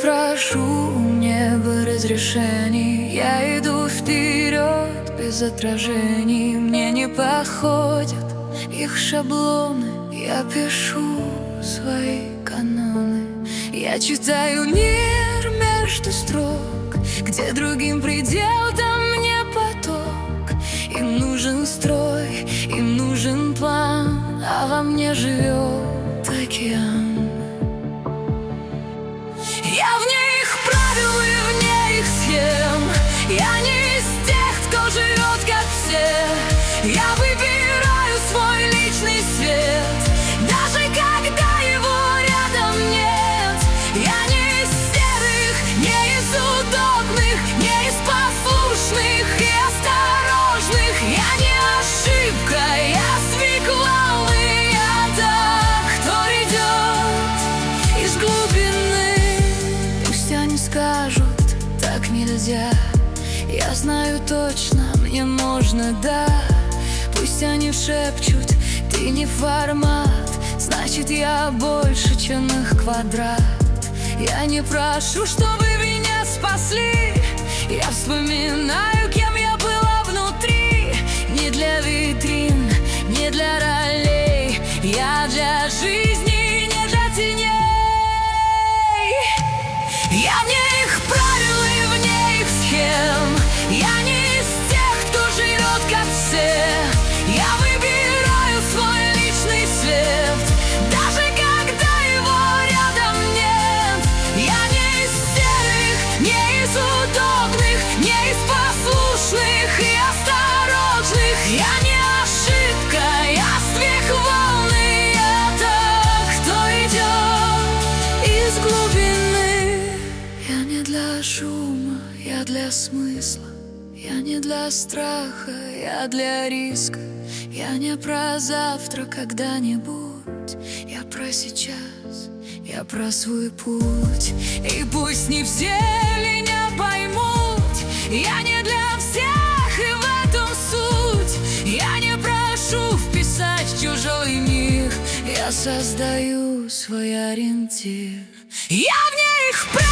прошу у неба разрешений, я иду вперед без отражений. Мне не походят их шаблоны, я пишу свои каноны. Я читаю мир между строк, где другим предел, там мне поток. Им нужен строй, им нужен план, а во мне живет океан. Я вне их правил и вне их схем, я не из тех, кто живет как все. Я выбираю свой личный свет, даже когда его рядом нет. Я не из серых, не из удобных, не из послушных и осторожных. Я не ошибка, я свекла, я так, кто идет из глубины. Пусть они скажут, так нельзя, я знаю точно, мне можно, да. Пусть они шепчут, ты не формат, значит я больше, чем их квадрат. Я не прошу, чтобы меня спасли, я вспоминаю, кем я была внутри. Не для витрин, не для ролей, я для жизни, не для теней. Я вне их правил и вне их схем, я не из тех, кто живет как все. Я выбираю свой личный свет, даже когда его рядом нет. Я не из серых, не из удобных, не из послушных и осторожных. Я не ошибка, я смех волны, я так, кто идет из глубины. Я не для шума, я для смысла, я не для страха, я для риска. Я не про завтра когда-нибудь, я про сейчас, я про свой путь. И пусть не все меня поймут, я не для всех, и в этом суть. Я не прошу вписать в чужой мир, я создаю свой ориентир. Я вне их